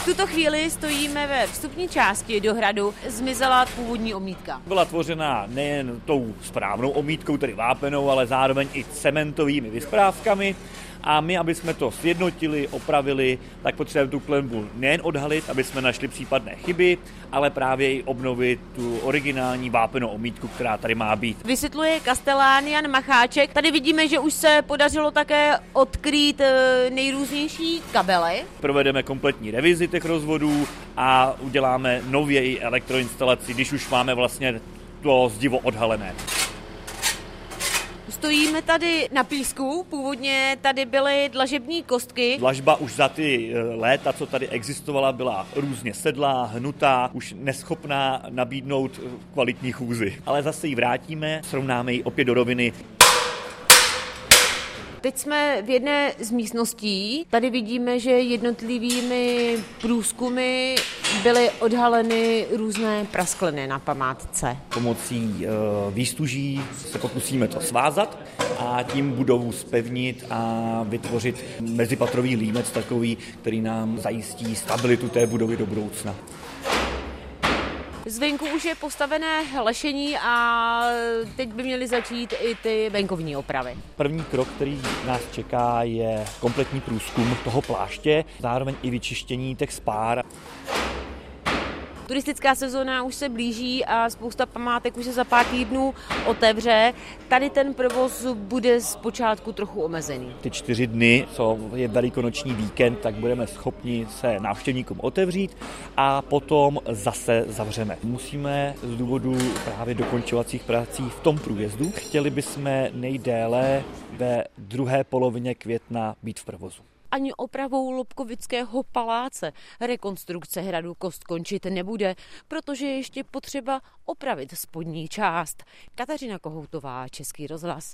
V tuto chvíli stojíme ve vstupní části do hradu. Zmizela původní omítka. Byla tvořena nejen tou správnou omítkou, tedy vápenou, ale zároveň i cementovými vysprávkami. A my, aby jsme to sjednotili, opravili, tak potřebujeme tu klenbu nejen odhalit, aby jsme našli případné chyby, ale právě i obnovit tu originální vápenou omítku, která tady má být. Vysvětluje kastelán Jan Macháček. Tady vidíme, že už se podařilo také odkrýt nejrůznější kabely. Provedeme kompletní revizi těch rozvodů a uděláme nově i elektroinstalaci, když už máme vlastně to zdivo odhalené. Stojíme tady na písku, původně tady byly dlažební kostky. Dlažba už za ty léta, co tady existovala, byla různě sedlá, hnutá, už neschopná nabídnout kvalitní chůzi. Ale zase ji vrátíme, srovnáme ji opět do roviny. Teď jsme v jedné z místností. Tady vidíme, že jednotlivými průzkumy byly odhaleny různé praskliny na památce. Pomocí výstuží se pokusíme to svázat a tím budovu zpevnit a vytvořit mezipatrový límec takový, který nám zajistí stabilitu té budovy do budoucna. Zvenku už je postavené lešení a teď by měly začít i ty venkovní opravy. První krok, který nás čeká, je kompletní průzkum toho pláště, zároveň i vyčištění těch spár. Turistická sezóna už se blíží a spousta památek už se za pár týdnů otevře. Tady ten provoz bude zpočátku trochu omezený. Ty 4 dny, co je velikonoční víkend, tak budeme schopni se návštěvníkům otevřít a potom zase zavřeme. Musíme z důvodu právě dokončovacích prací v tom průjezdu. Chtěli bychom nejdéle ve druhé polovině května být v provozu. Ani opravou Lobkovického paláce rekonstrukce hradu Kost končit nebude, protože je ještě potřeba opravit spodní část. Kateřina Kohoutová, Český rozhlas.